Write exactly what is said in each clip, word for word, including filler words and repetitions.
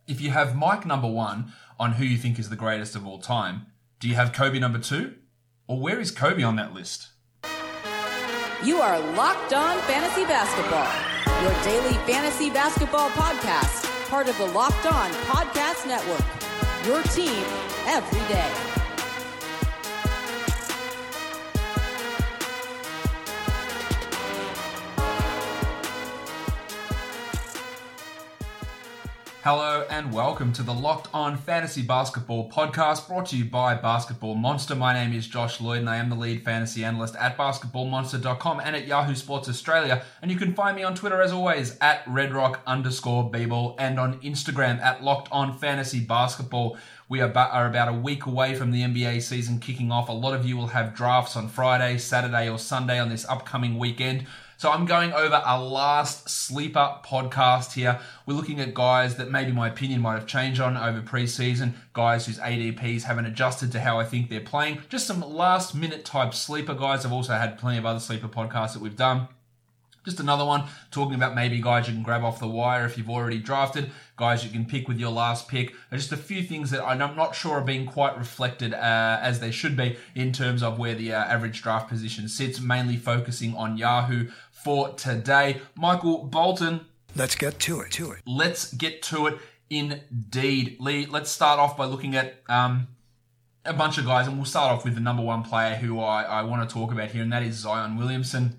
if you have Mike number one on who you think is the greatest of all time, do you have Kobe number two? Or where is Kobe on that list? You are Locked On Fantasy Basketball, your daily fantasy basketball podcast, part of the Locked On Podcast Network, your team every day. Hello and welcome to the Locked On Fantasy Basketball podcast brought to you by Basketball Monster. My name is Josh Lloyd and I am the lead fantasy analyst at basketball monster dot com and at Yahoo Sports Australia. And you can find me on Twitter as always at redrock underscore bball and on Instagram at Locked On Fantasy Basketball. We are about, are about a week away from the N B A season kicking off. A lot of you will have drafts on Friday, Saturday or Sunday on this upcoming weekend. So I'm going over a last sleeper podcast here. We're looking at guys that maybe my opinion might have changed on over preseason, guys whose A D Ps haven't adjusted to how I think they're playing. Just some last minute type sleeper guys. I've also had plenty of other sleeper podcasts that we've done. Just another one talking about maybe guys you can grab off the wire if you've already drafted, guys you can pick with your last pick. Just a few things that I'm not sure are being quite reflected uh, as they should be in terms of where the uh, average draft position sits, mainly focusing on Yahoo for today. Michael Bolton. Let's get to it, to it. Let's get to it indeed. Lee, let's start off by looking at um, a bunch of guys, and we'll start off with the number one player who I, I want to talk about here, and that is Zion Williamson,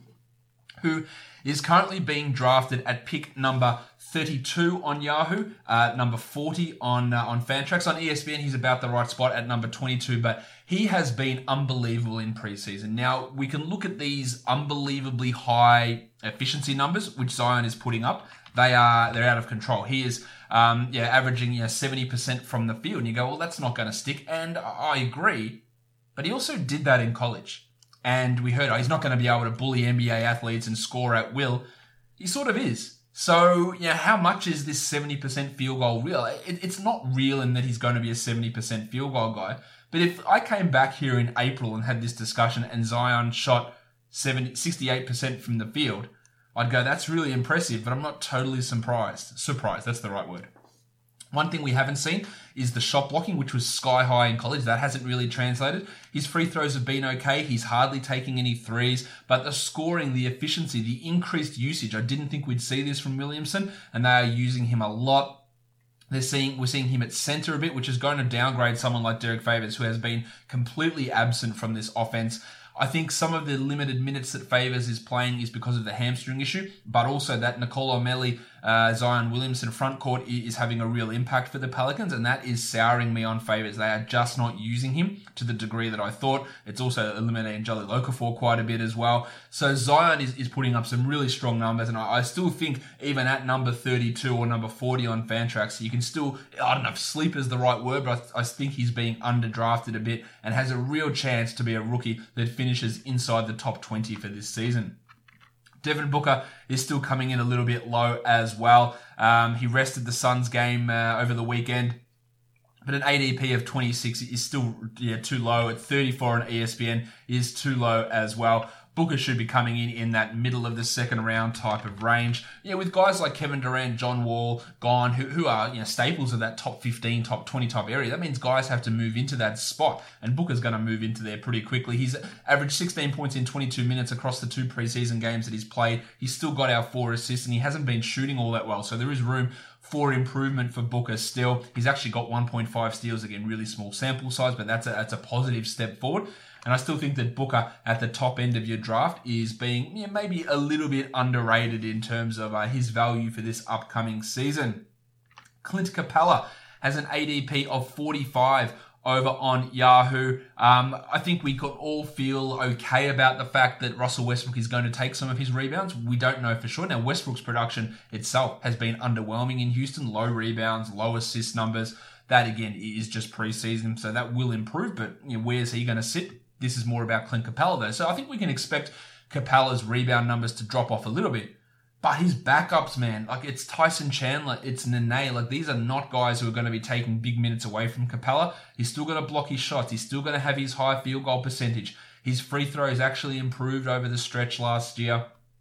who is currently being drafted at pick number thirty-two on Yahoo, uh, number forty on uh, on Fantrax. On E S P N, he's about the right spot at number twenty-two, but he has been unbelievable in preseason. Now, we can look at these unbelievably high efficiency numbers, which Zion is putting up. They are, they're out of control. He is um, yeah, averaging you know, seventy percent from the field, and you go, well, that's not going to stick, and I agree, but he also did that in college. And we heard, oh, he's not going to be able to bully N B A athletes and score at will. He sort of is. So, yeah, how much is this seventy percent field goal real? It, it's not real in that he's going to be a seventy percent field goal guy. But if I came back here in April and had this discussion and Zion shot seventy, sixty-eight percent from the field, I'd go, that's really impressive, but I'm not totally surprised. Surprised, that's the right word. One thing we haven't seen is the shot blocking, which was sky high in college. That hasn't really translated. His free throws have been okay. He's hardly taking any threes, but the scoring, the efficiency, the increased usage, I didn't think we'd see this from Williamson, and they are using him a lot. They're seeing, we're seeing him at center a bit, which is going to downgrade someone like Derek Favors, who has been completely absent from this offense. I think some of the limited minutes that Favors is playing is because of the hamstring issue, but also that Nicolo Melli, uh, Zion Williamson front court is having a real impact for the Pelicans, and that is souring me on Favors. They are just not using him to the degree that I thought. It's also eliminating Jahlil Okafor quite a bit as well. So Zion is, is putting up some really strong numbers, and I, I still think even at number thirty-two or number forty on Fantrax, you can still, I don't know if sleep is the right word, but I, I think he's being underdrafted a bit and has a real chance to be a rookie that finishes inside the top twenty for this season. Devin Booker is still coming in a little bit low as well. Um, he rested the Suns game uh, over the weekend, but an A D P of twenty-six is still yeah too low. At thirty-four on E S P N is too low as well. Booker should be coming in in that middle of the second round type of range. Yeah, with guys like Kevin Durant, John Wall gone, who who are you know staples of that top fifteen, top twenty type area. That means guys have to move into that spot, and Booker's going to move into there pretty quickly. He's averaged sixteen points in twenty-two minutes across the two preseason games that he's played. He's still got our four assists, and he hasn't been shooting all that well. So there is room for improvement for Booker still. He's actually got one point five steals, again, really small sample size, but that's a, that's a positive step forward. And I still think that Booker at the top end of your draft is being you know, maybe a little bit underrated in terms of uh, his value for this upcoming season. Clint Capella has an A D P of forty-five over on Yahoo. Um, I think we could all feel okay about the fact that Russell Westbrook is going to take some of his rebounds. We don't know for sure. Now, Westbrook's production itself has been underwhelming in Houston. Low rebounds, low assist numbers. That, again, is just preseason, so that will improve. But you know, where's he going to sit? This is more about Clint Capella, though. So I think we can expect Capella's rebound numbers to drop off a little bit. But his backups, man, like it's Tyson Chandler, it's Nene. Like these are not guys who are going to be taking big minutes away from Capella. He's still going to block his shots. He's still going to have his high field goal percentage. His free throws actually improved over the stretch last year.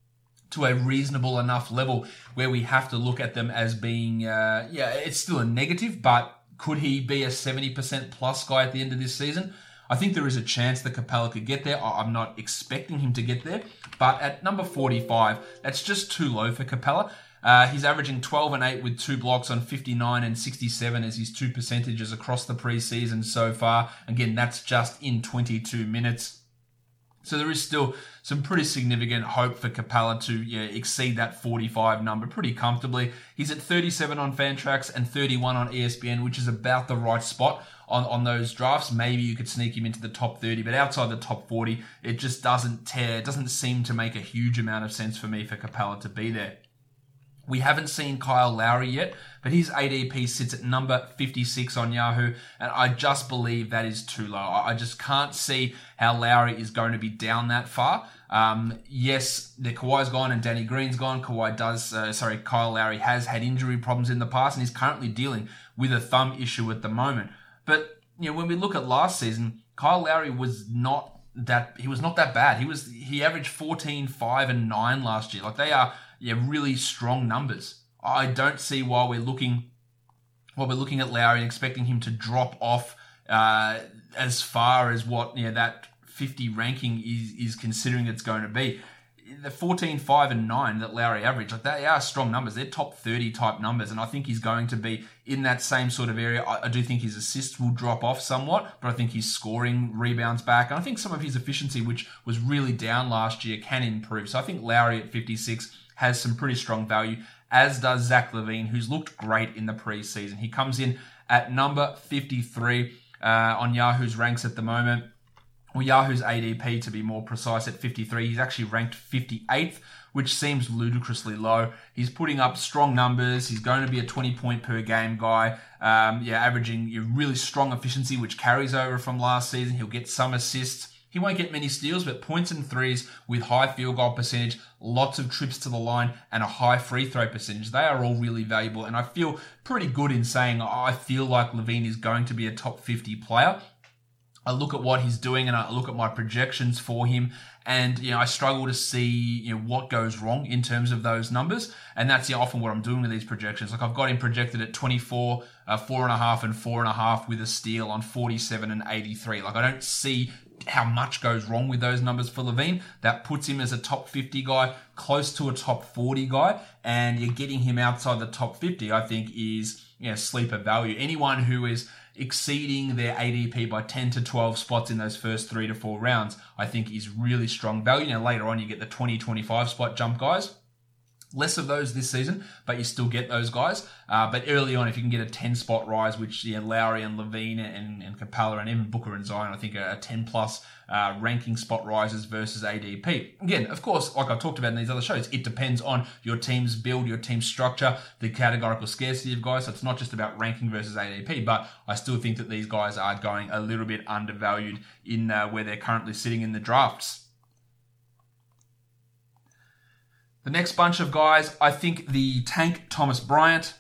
to a reasonable enough level where we have to look at them as being, uh, yeah, it's still a negative, but could he be a seventy percent plus guy at the end of this season? I think there is a chance that Capella could get there. I'm not expecting him to get there, but at number forty-five, that's just too low for Capella. Uh, he's averaging twelve and eight with two blocks on fifty-nine and sixty-seven as his two percentages across the preseason so far. Again, that's just in twenty-two minutes. So there is still some pretty significant hope for Capella to yeah, exceed that forty-five number pretty comfortably. He's at thirty-seven on Fantrax and thirty-one on E S P N, which is about the right spot on, on those drafts. Maybe you could sneak him into the top thirty, but outside the top forty, it just doesn't tear. It doesn't seem to make a huge amount of sense for me for Capella to be there. We haven't seen Kyle Lowry yet, but his A D P sits at number fifty-six on Yahoo, and I just believe that is too low. I just can't see how Lowry is going to be down that far. Um, yes, the Kawhi's gone and Danny Green's gone. Kawhi does, uh, sorry, Kyle Lowry has had injury problems in the past and is currently dealing with a thumb issue at the moment. But you know, when we look at last season, Kyle Lowry was not that he was not that bad. He was he averaged fourteen, five, and nine last year. Like they are. Yeah, really strong numbers. I don't see why we're looking, while we're looking at Lowry and expecting him to drop off uh, as far as what you know that fifty ranking is is considering it's going to be. The fourteen, five, and nine that Lowry averaged, like they are strong numbers. They're top thirty type numbers, and I think he's going to be in that same sort of area. I, I do think his assists will drop off somewhat, but I think his scoring rebounds back, and I think some of his efficiency, which was really down last year, can improve. So I think Lowry at fifty-six has some pretty strong value, as does Zach LaVine, who's looked great in the preseason. He comes in at number fifty-three uh, on Yahoo's ranks at the moment. Well, Yahoo's A D P, to be more precise, at fifty-three. He's actually ranked fifty-eighth, which seems ludicrously low. He's putting up strong numbers. He's going to be a twenty point per game guy. Um, yeah, averaging a really strong efficiency, which carries over from last season. He'll get some assists. He won't get many steals, but points and threes with high field goal percentage, lots of trips to the line, and a high free throw percentage. They are all really valuable, and I feel pretty good in saying I feel like LaVine is going to be a top fifty player. I look at what he's doing and I look at my projections for him, and you know I struggle to see you know what goes wrong in terms of those numbers, and that's you know, often what I'm doing with these projections. Like I've got him projected at twenty-four, uh, four and a half, and four and a half with a steal on forty-seven and eighty-three. Like I don't see how much goes wrong with those numbers for LaVine. That puts him as a top fifty guy, close to a top forty guy, and you're getting him outside the top fifty, I think is you know, sleeper value. Anyone who is exceeding their A D P by ten to twelve spots in those first three to four rounds, I think is really strong value. Now later on you get the twenty, twenty-five spot jump guys. Less of those this season, but you still get those guys. Uh, but early on, if you can get a ten spot rise, which yeah, Lowry and LaVine and, and Capella and even Booker and Zion, I think are ten plus uh, ranking spot rises versus A D P. Again, of course, like I've talked about in these other shows, it depends on your team's build, your team's structure, the categorical scarcity of guys. So it's not just about ranking versus A D P, but I still think that these guys are going a little bit undervalued in uh, where they're currently sitting in the drafts. The next bunch of guys, I think the tank Thomas Bryant.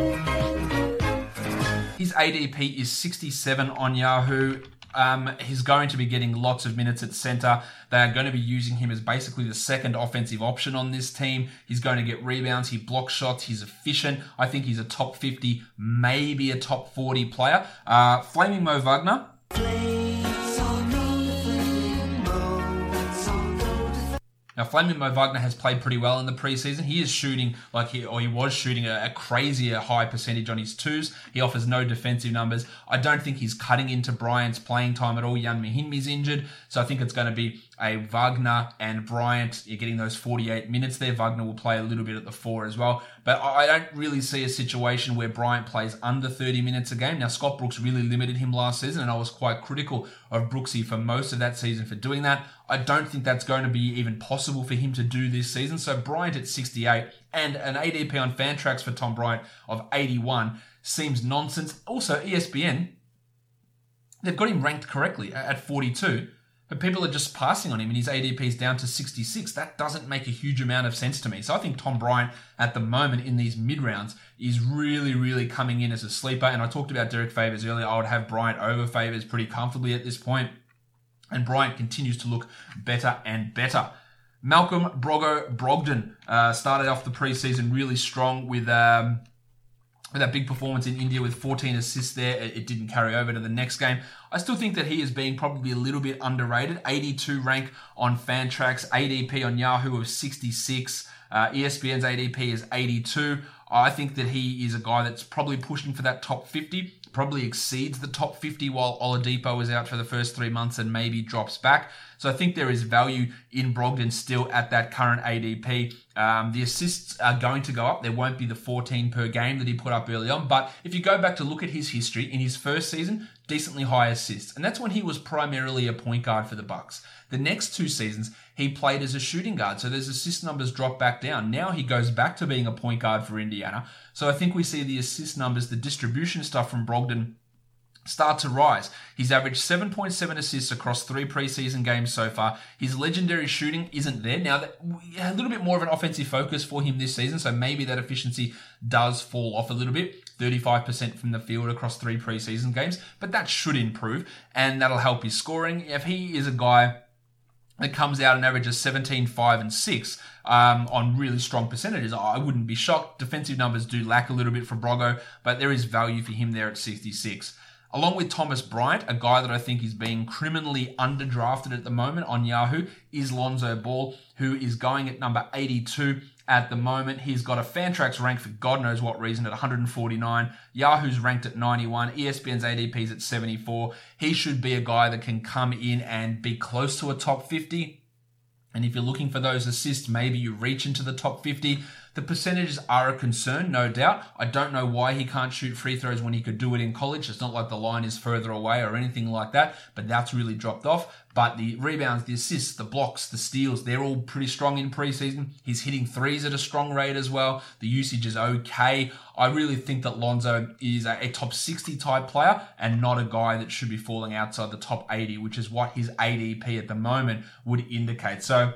His A D P is sixty-seven on Yahoo. Um, he's going to be getting lots of minutes at center. They are going to be using him as basically the second offensive option on this team. He's going to get rebounds. He blocks shots. He's efficient. I think he's a top fifty, maybe a top forty player. Uh, Flaming Mo Wagner. Now, Flaming Mo Wagner has played pretty well in the preseason. He is shooting, like he, or he was shooting a, a crazier high percentage on his twos. He offers no defensive numbers. I don't think he's cutting into Bryant's playing time at all. Jan Mahinmi's injured, so I think it's going to be a Wagner and Bryant. You're getting those forty-eight minutes there. Wagner will play a little bit at the four as well. But I don't really see a situation where Bryant plays under thirty minutes a game. Now, Scott Brooks really limited him last season, and I was quite critical of Brooksy for most of that season for doing that. I don't think that's going to be even possible for him to do this season. So Bryant at sixty-eight and an A D P on Fantrax for Tom Bryant of eighty-one seems nonsense. Also, E S P N, they've got him ranked correctly at forty-two. But people are just passing on him and his A D P is down to sixty-six. That doesn't make a huge amount of sense to me. So I think Tom Bryant at the moment in these mid-rounds is really, really coming in as a sleeper. And I talked about Derek Favors earlier. I would have Bryant over Favors pretty comfortably at this point. And Bryant continues to look better and better. Malcolm Brogo Brogdon uh, started off the preseason really strong with um, with that big performance in India with fourteen assists there. It, it didn't carry over to the next game. I still think that he is being probably a little bit underrated. eighty-two rank on Fantrax, A D P on Yahoo of sixty-six. Uh, E S P N's A D P is eighty-two. I think that he is a guy that's probably pushing for that top fifty. Probably exceeds the top fifty while Oladipo is out for the first three months and maybe drops back. So I think there is value in Brogdon still at that current A D P. Um, the assists are going to go up. There won't be the fourteen per game that he put up early on. But if you go back to look at his history, in his first season, decently high assists. And that's when he was primarily a point guard for the Bucks. The next two seasons, he played as a shooting guard. So those assist numbers drop back down. Now he goes back to being a point guard for Indiana. So I think we see the assist numbers, the distribution stuff from Brogdon start to rise. He's averaged seven point seven assists across three preseason games so far. His legendary shooting isn't there. Now, a little bit more of an offensive focus for him this season, so maybe that efficiency does fall off a little bit. thirty-five percent from the field across three preseason games, but that should improve, and that'll help his scoring. If he is a guy that comes out and averages seventeen, five, and six um, on really strong percentages, I wouldn't be shocked. Defensive numbers do lack a little bit for Brogo, but there is value for him there at sixty-six. Along with Thomas Bryant, a guy that I think is being criminally underdrafted at the moment on Yahoo, is Lonzo Ball, who is going at number eighty-two at the moment. He's got a Fantrax rank for God knows what reason at one hundred forty-nine. Yahoo's ranked at ninety-one. E S P N's A D P's at seventy-four. He should be a guy that can come in and be close to a top fifty. And if you're looking for those assists, maybe you reach into the top fifty. The percentages are a concern, no doubt. I don't know why he can't shoot free throws when he could do it in college. It's not like the line is further away or anything like that, but that's really dropped off. But the rebounds, the assists, the blocks, the steals, they're all pretty strong in preseason. He's hitting threes at a strong rate as well. The usage is okay. I really think that Lonzo is a, a top sixty type player and not a guy that should be falling outside the top eighty, which is what his A D P at the moment would indicate. So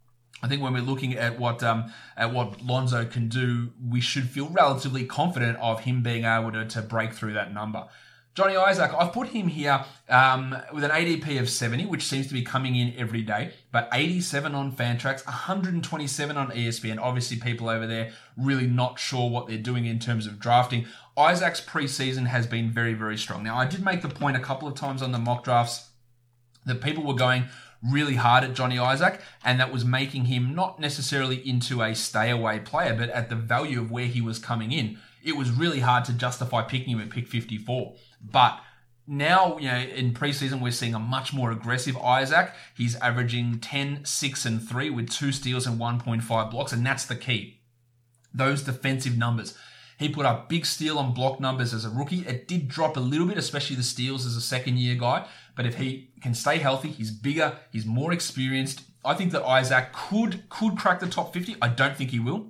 I think when we're looking at what um, at what Lonzo can do, we should feel relatively confident of him being able to, to break through that number. Johnny Isaac, I've put him here um, with an A D P of seventy, which seems to be coming in every day, but eighty-seven on Fantrax, one hundred twenty-seven on E S P N. Obviously, people over there really not sure what they're doing in terms of drafting. Isaac's preseason has been very, very strong. Now, I did make the point a couple of times on the mock drafts that people were going really hard at Johnny Isaac, and that was making him not necessarily into a stay-away player, but at the value of where he was coming in. It was really hard to justify picking him at pick fifty-four. But now, you know, in preseason, we're seeing a much more aggressive Isaac. He's averaging ten, six, and three with two steals and one point five blocks, and that's the key. Those defensive numbers. He put up big steal on block numbers as a rookie. It did drop a little bit, especially the steals as a second-year guy. But if he can stay healthy, he's bigger, he's more experienced. I think that Isaac could could crack the top fifty. I don't think he will,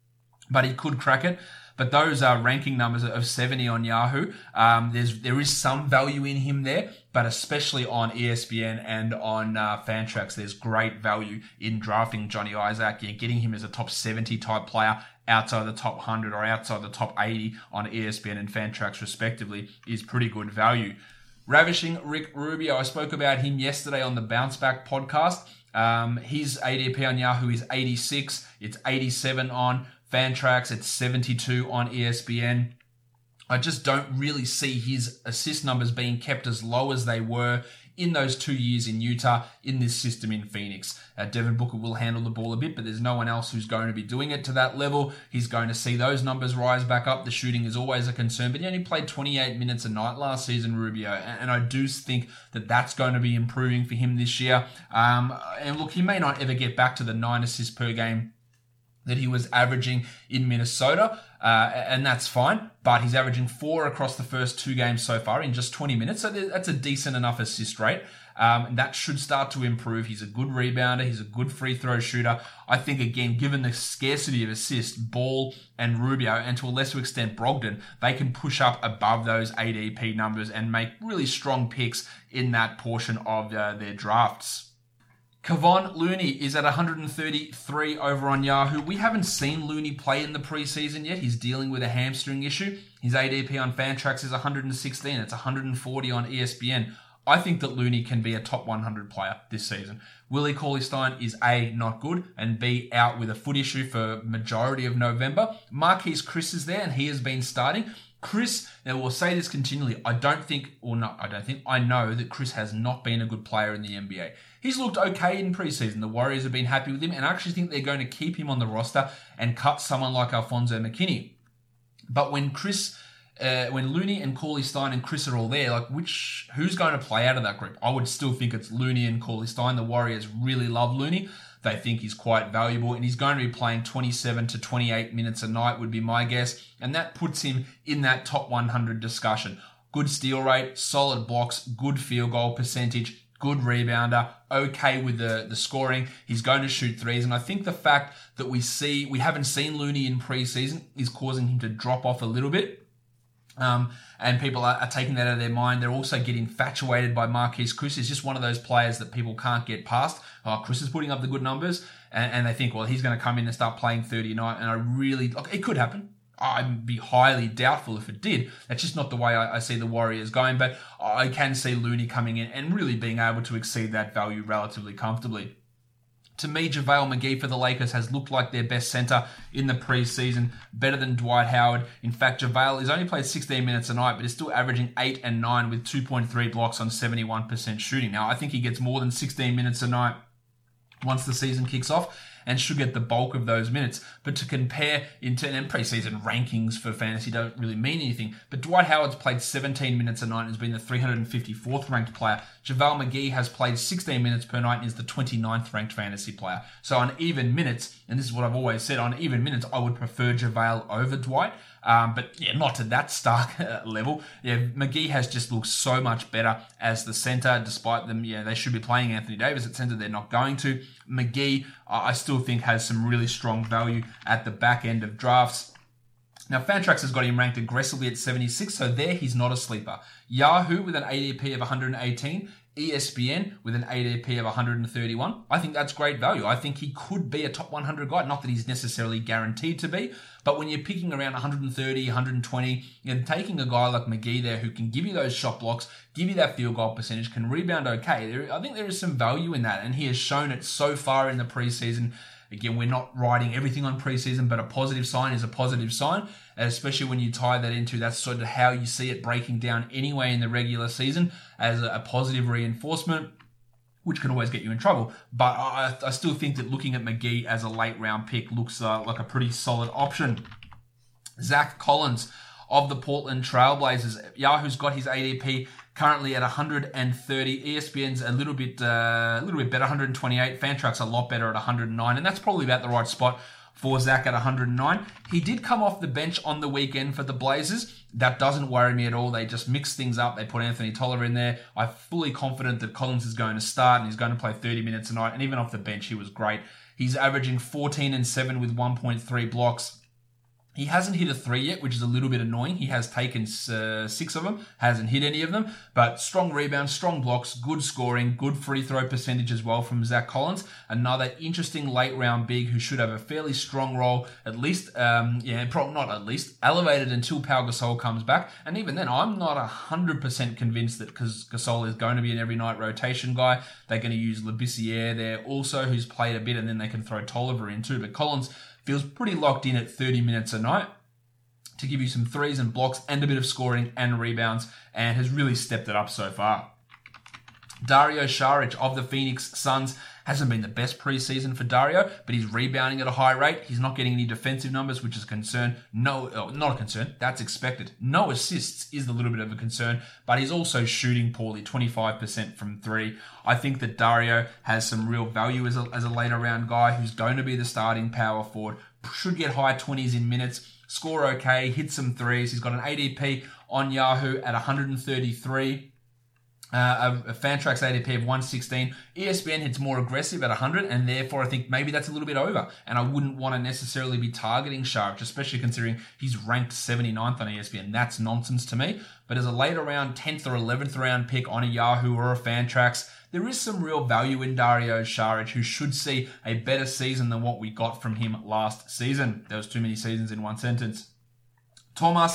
but he could crack it. But those are ranking numbers of seventy on Yahoo. Um, there's there is some value in him there, but especially on E S P N and on uh, Fantrax, there's great value in drafting Johnny Isaac. You're getting him as a top seventy type player outside the top one hundred or outside the top eighty on E S P N and Fantrax respectively is pretty good value. Ravishing Rick Rubio, I spoke about him yesterday on the Bounce Back podcast. Um, his A D P on Yahoo is eighty-six. It's eighty-seven on Fantrax. It's seventy-two on E S P N. I just don't really see his assist numbers being kept as low as they were in those two years in Utah, in this system in Phoenix. Uh, Devin Booker will handle the ball a bit, but there's no one else who's going to be doing it to that level. He's going to see those numbers rise back up. The shooting is always a concern, but he only played twenty-eight minutes a night last season, Rubio, and I do think that that's going to be improving for him this year. Um, and look, he may not ever get back to the nine assists per game that he was averaging in Minnesota, uh, and that's fine, but he's averaging four across the first two games so far in just twenty minutes, so that's a decent enough assist rate. Um, and that should start to improve. He's a good rebounder. He's a good free throw shooter. I think, again, given the scarcity of assists, Ball and Rubio, and to a lesser extent Brogdon, they can push up above those A D P numbers and make really strong picks in that portion of uh, their drafts. Kevon Looney is at one hundred thirty-three over on Yahoo. We haven't seen Looney play in the preseason yet. He's dealing with a hamstring issue. His A D P on Fantrax is one hundred sixteen. It's one hundred forty on E S P N. I think that Looney can be a top one hundred player this season. Willie Cauley-Stein is A, not good, and B, out with a foot issue for majority of November. Marquise Chris is there, and he has been starting. Chris, now we'll say this continually, I don't think, or not, I don't think, I know that Chris has not been a good player in the N B A. He's looked okay in preseason. The Warriors have been happy with him, and I actually think they're going to keep him on the roster and cut someone like Alfonso McKinney. But when Chris... Uh, when Looney and Cauley-Stein and Chris are all there, like which who's going to play out of that group? I would still think it's Looney and Cauley-Stein. The Warriors really love Looney. They think he's quite valuable, and he's going to be playing twenty-seven to twenty-eight minutes a night would be my guess, and that puts him in that top one hundred discussion. Good steal rate, solid blocks, good field goal percentage, good rebounder, okay with the, the scoring. He's going to shoot threes, and I think the fact that we see we haven't seen Looney in preseason is causing him to drop off a little bit. Um, and people are, are taking that out of their mind. They're also getting infatuated by Marquise Chris. He's just one of those players that people can't get past. Oh, Chris is putting up the good numbers, and, and they think, well, he's going to come in and start playing thirty a night. And I really, look, it could happen. I'd be highly doubtful if it did. That's just not the way I, I see the Warriors going. But I can see Looney coming in and really being able to exceed that value relatively comfortably. To me, JaVale McGee for the Lakers has looked like their best center in the preseason, better than Dwight Howard. In fact, JaVale has only played sixteen minutes a night, but is still averaging eight and nine with two point three blocks on seventy-one percent shooting. Now, I think he gets more than sixteen minutes a night once the season kicks off, and should get the bulk of those minutes. But to compare into and preseason rankings for fantasy don't really mean anything. But Dwight Howard's played seventeen minutes a night and has been the three hundred fifty-fourth ranked player. JaVale McGee has played sixteen minutes per night and is the twenty-ninth ranked fantasy player. So on even minutes, and this is what I've always said, on even minutes, I would prefer JaVale over Dwight. Um, but yeah, not to that stark level. Yeah, McGee has just looked so much better as the center, despite them, yeah, they should be playing Anthony Davis at center. They're not going to. McGee, uh, I still think has some really strong value at the back end of drafts. Now, Fantrax has got him ranked aggressively at seventy-six, so there he's not a sleeper. Yahoo with an A D P of one hundred eighteen, E S P N with an A D P of one hundred thirty-one. I think that's great value. I think he could be a top one hundred guy. Not that he's necessarily guaranteed to be, but when you're picking around one hundred thirty, one hundred twenty, and taking a guy like McGee there who can give you those shot blocks, give you that field goal percentage, can rebound okay, there, I think there is some value in that, and he has shown it so far in the preseason. Again, we're not writing everything on preseason, but a positive sign is a positive sign, and especially when you tie that into that's sort of how you see it breaking down anyway in the regular season as a, a positive reinforcement, which can always get you in trouble. But I, I still think that looking at McGee as a late round pick looks uh, like a pretty solid option. Zach Collins of the Portland Trailblazers. Yahoo's got his A D P currently at one hundred thirty. E S P N's a little bit uh, a little bit better, one hundred twenty-eight. Fantrax a lot better at one hundred nine, and that's probably about the right spot for Zach at one hundred nine. He did come off the bench on the weekend for the Blazers. That doesn't worry me at all. They just mix things up. They put Anthony Tolliver in there. I'm fully confident that Collins is going to start and he's going to play thirty minutes a night. And even off the bench, he was great. He's averaging fourteen and seven with one point three blocks. He hasn't hit a three yet, which is a little bit annoying. He has taken uh, six of them, hasn't hit any of them, but strong rebounds, strong blocks, good scoring, good free throw percentage as well from Zach Collins. Another interesting late round big who should have a fairly strong role, at least, um, yeah, probably not at least, elevated until Pau Gasol comes back. And even then, I'm not one hundred percent convinced that because Gasol is going to be an every night rotation guy, they're going to use Labissiere there also, who's played a bit, and then they can throw Tolliver in too. But Collins feels pretty locked in at thirty minutes a night to give you some threes and blocks and a bit of scoring and rebounds, and has really stepped it up so far. Dario Saric of the Phoenix Suns hasn't been the best preseason for Dario, but he's rebounding at a high rate. He's not getting any defensive numbers, which is a concern. No, oh, not a concern. That's expected. No assists is a little bit of a concern, but he's also shooting poorly, twenty-five percent from three. I think that Dario has some real value as a, as a later round guy who's going to be the starting power forward. Should get high twenties in minutes, score okay, hit some threes. He's got an A D P on Yahoo at one hundred thirty-three. Uh, a, a Fantrax A D P of one sixteen. E S P N hits more aggressive at one hundred, and therefore I think maybe that's a little bit over. And I wouldn't want to necessarily be targeting Saric, especially considering he's ranked seventy-ninth on E S P N. That's nonsense to me. But as a later round, tenth or eleventh round pick on a Yahoo or a Fantrax, there is some real value in Dario Saric, who should see a better season than what we got from him last season. There was too many seasons in one sentence. Thomas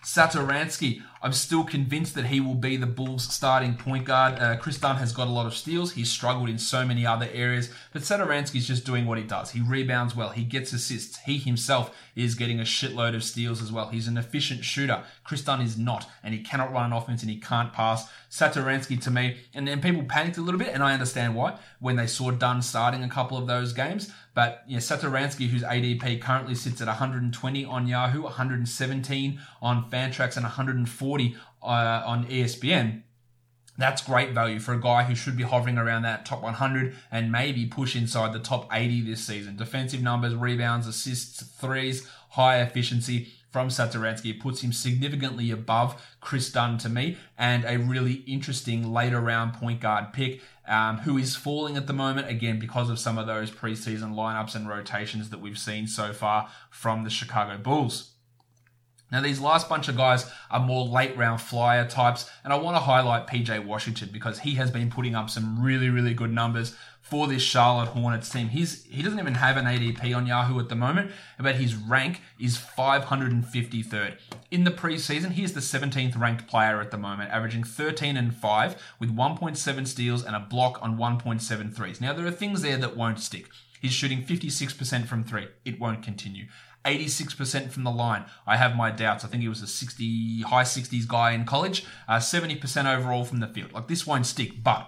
Satoransky, I'm still convinced that he will be the Bulls' starting point guard. Uh, Chris Dunn has got a lot of steals. He's struggled in so many other areas, but Satoransky's just doing what he does. He rebounds well. He gets assists. He himself is getting a shitload of steals as well. He's an efficient shooter. Chris Dunn is not, and he cannot run an offense and he can't pass. Satoransky, to me, and then people panicked a little bit, and I understand why, when they saw Dunn starting a couple of those games. But yeah, Satoransky, whose A D P currently sits at one hundred twenty on Yahoo, one hundred seventeen on Fantrax, and one hundred forty uh, on E S P N. That's great value for a guy who should be hovering around that top one hundred and maybe push inside the top eighty this season. Defensive numbers, rebounds, assists, threes, high efficiency from Satoransky. It puts him significantly above Chris Dunn to me, and a really interesting later round point guard pick um, who is falling at the moment, again, because of some of those preseason lineups and rotations that we've seen so far from the Chicago Bulls. Now, these last bunch of guys are more late round flyer types, and I want to highlight P J Washington because he has been putting up some really, really good numbers for this Charlotte Hornets team. He's, he doesn't even have an A D P on Yahoo at the moment, but his rank is five hundred fifty-third. In the preseason, he's the seventeenth ranked player at the moment, averaging thirteen and five with one point seven steals and a block on one point seven threes. Now, there are things there that won't stick. He's shooting fifty-six percent from three. It won't continue. eighty-six percent from the line. I have my doubts. I think he was a sixty, high sixties guy in college. Uh, seventy percent overall from the field. Like, this won't stick, but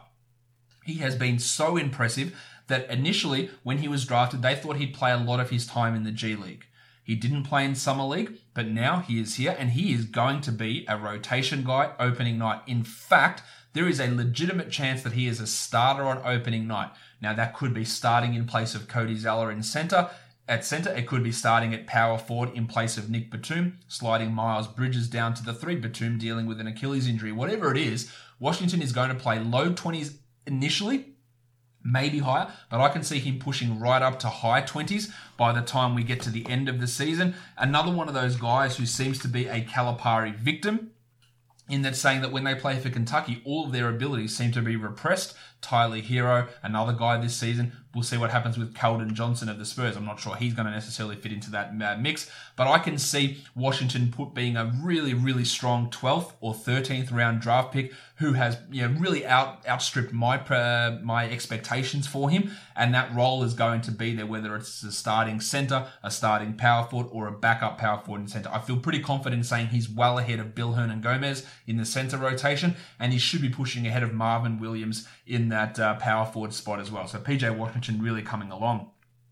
he has been so impressive that initially, when he was drafted, they thought he'd play a lot of his time in the G League. He didn't play in Summer League, but now he is here, and he is going to be a rotation guy opening night. In fact, there is a legitimate chance that he is a starter on opening night. Now, that could be starting in place of Cody Zeller in center. At center, it could be starting at power forward in place of Nick Batum, sliding Miles Bridges down to the three, Batum dealing with an Achilles injury. Whatever it is, Washington is going to play low twenties initially, maybe higher, but I can see him pushing right up to high twenties by the time we get to the end of the season. Another one of those guys who seems to be a Calipari victim, in that saying that when they play for Kentucky, all of their abilities seem to be repressed. Tyler Hero, another guy this season. We'll see what happens with Keldon Johnson of the Spurs. I'm not sure he's going to necessarily fit into that uh, mix, but I can see Washington put being a really, really strong twelfth or thirteenth round draft pick who has, you know, really out outstripped my uh, my expectations for him, and that role is going to be there, whether it's a starting center, a starting power forward, or a backup power forward in center. I feel pretty confident in saying he's well ahead of Bill Hernan-Gomez in the center rotation, and he should be pushing ahead of Marvin Williams in that uh, power forward spot as well. So P J Washington really coming along.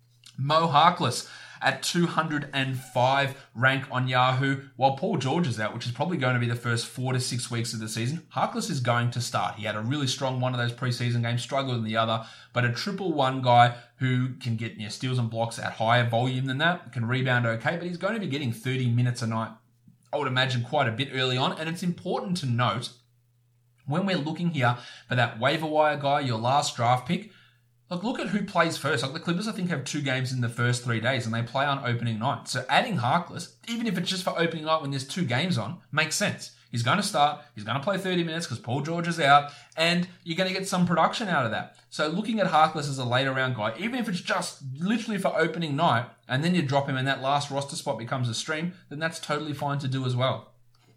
Mo Harkless at two hundred five rank on Yahoo. While Paul George is out, which is probably going to be the first four to six weeks of the season, Harkless is going to start. He had a really strong one of those preseason games, struggled in the other, but a triple one guy who can get, you know, steals and blocks at higher volume than that, can rebound okay, but he's going to be getting thirty minutes a night. I would imagine quite a bit early on, and it's important to note when we're looking here for that waiver wire guy, your last draft pick, look, look at who plays first. Like the Clippers, I think, have two games in the first three days, and they play on opening night. So adding Harkless, even if it's just for opening night when there's two games on, makes sense. He's going to start. He's going to play thirty minutes because Paul George is out, and you're going to get some production out of that. So looking at Harkless as a later round guy, even if it's just literally for opening night, and then you drop him and that last roster spot becomes a stream, then that's totally fine to do as well.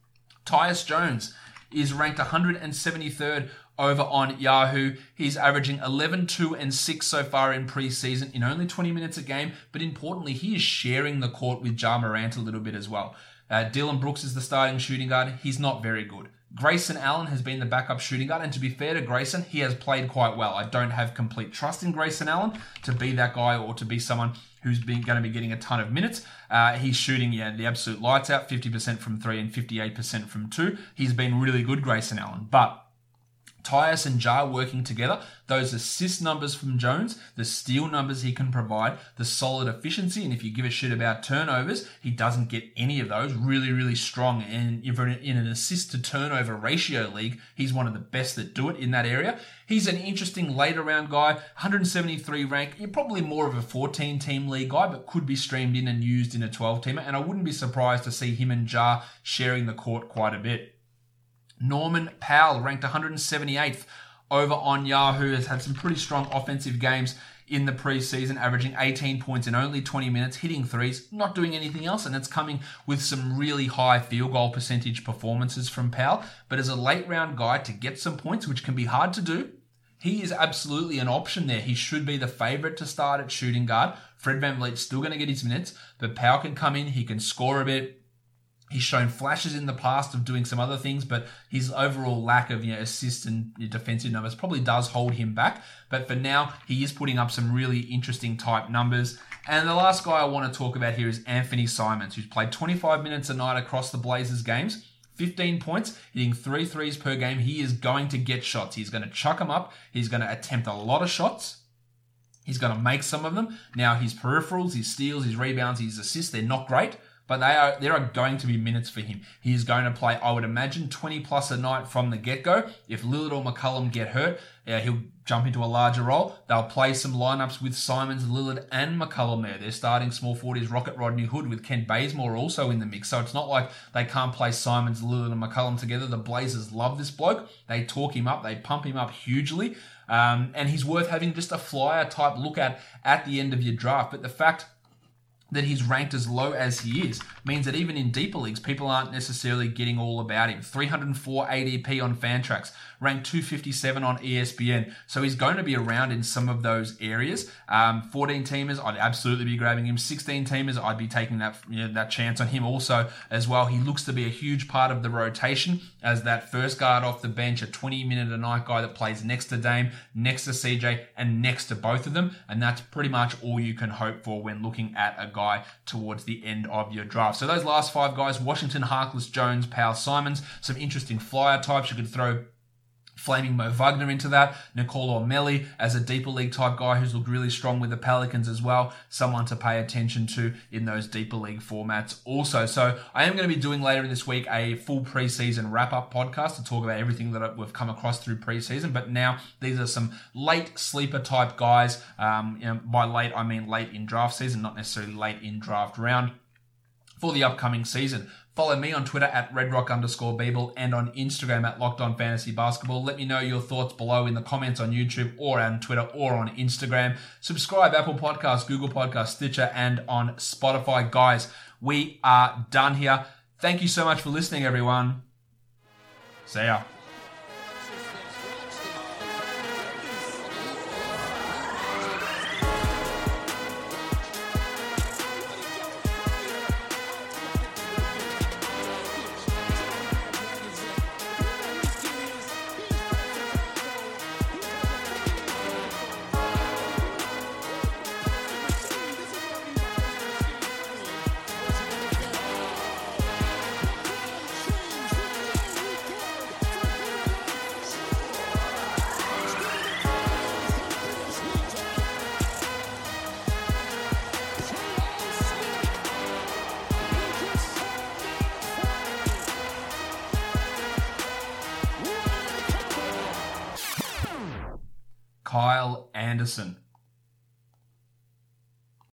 Tyus Jones is ranked one hundred seventy-third over on Yahoo. He's averaging eleven, two, and six so far in preseason in only twenty minutes a game, but importantly, he is sharing the court with Ja Morant a little bit as well. Uh, Dylan Brooks is the starting shooting guard. He's not very good. Grayson Allen has been the backup shooting guard, and to be fair to Grayson, he has played quite well. I don't have complete trust in Grayson Allen to be that guy or to be someone who's been going to be getting a ton of minutes. Uh, he's shooting yeah, the absolute lights out, fifty percent from three and fifty-eight percent from two. He's been really good, Grayson Allen, but Tyus and Ja working together, those assist numbers from Jones, the steal numbers he can provide, the solid efficiency, and if you give a shit about turnovers, he doesn't get any of those. Really, really strong. And in an assist to turnover ratio league, he's one of the best that do it in that area. He's an interesting later round guy, one hundred seventy-three rank. You're probably more of a fourteen team league guy, but could be streamed in and used in a twelve teamer. And I wouldn't be surprised to see him and Ja sharing the court quite a bit. Norman Powell, ranked one hundred seventy-eighth over on Yahoo, has had some pretty strong offensive games in the preseason, averaging eighteen points in only twenty minutes, hitting threes, not doing anything else, and it's coming with some really high field goal percentage performances from Powell. But as a late round guy to get some points, which can be hard to do, he is absolutely an option there. He should be the favourite to start at shooting guard. Fred VanVleet's still going to get his minutes, but Powell can come in, he can score a bit. He's shown flashes in the past of doing some other things, but his overall lack of, you know, assist and defensive numbers probably does hold him back. But for now, he is putting up some really interesting type numbers. And the last guy I want to talk about here is Anthony Simons, who's played twenty-five minutes a night across the Blazers games. fifteen points, hitting three threes per game. He is going to get shots. He's going to chuck them up. He's going to attempt a lot of shots. He's going to make some of them. Now, his peripherals, his steals, his rebounds, his assists, they're not great. But they are there are going to be minutes for him. He is going to play, I would imagine, twenty plus a night from the get-go. If Lillard or McCollum get hurt, uh, he'll jump into a larger role. They'll play some lineups with Simons, Lillard, and McCollum there. They're starting small forward is Rocket Rodney Hood with Kent Bazemore also in the mix. So it's not like they can't play Simons, Lillard, and McCollum together. The Blazers love this bloke. They talk him up. They pump him up hugely. Um, and he's worth having just a flyer type look at at the end of your draft. But the fact that he's ranked as low as he is means that even in deeper leagues, people aren't necessarily getting all about him. three hundred four A D P on Fantrax, ranked two fifty-seven on E S P N. So he's going to be around in some of those areas. Um, fourteen teamers, I'd absolutely be grabbing him. sixteen teamers, I'd be taking that, you know, that chance on him also as well. He looks to be a huge part of the rotation as that first guard off the bench, a twenty minute a night guy that plays next to Dame, next to C J, and next to both of them. And that's pretty much all you can hope for when looking at a guy towards the end of your draft. So those last five guys, Washington, Harkless, Jones, Powell, Simons, some interesting flyer types. You could throw Flaming Mo Wagner into that. Nicole O'Malley as a deeper league type guy who's looked really strong with the Pelicans as well. Someone to pay attention to in those deeper league formats also. So I am going to be doing later in this week a full preseason wrap-up podcast to talk about everything that we've come across through preseason. But now these are some late sleeper type guys. Um, you know, by late, I mean late in draft season, not necessarily late in draft round for the upcoming season. Follow me on Twitter at redrock underscore Beeble and on Instagram at Locked On Fantasy Basketball. Let me know your thoughts below in the comments on YouTube or on Twitter or on Instagram. Subscribe Apple Podcasts, Google Podcasts, Stitcher, and on Spotify. Guys, we are done here. Thank you so much for listening, everyone. See ya. Kyle Anderson.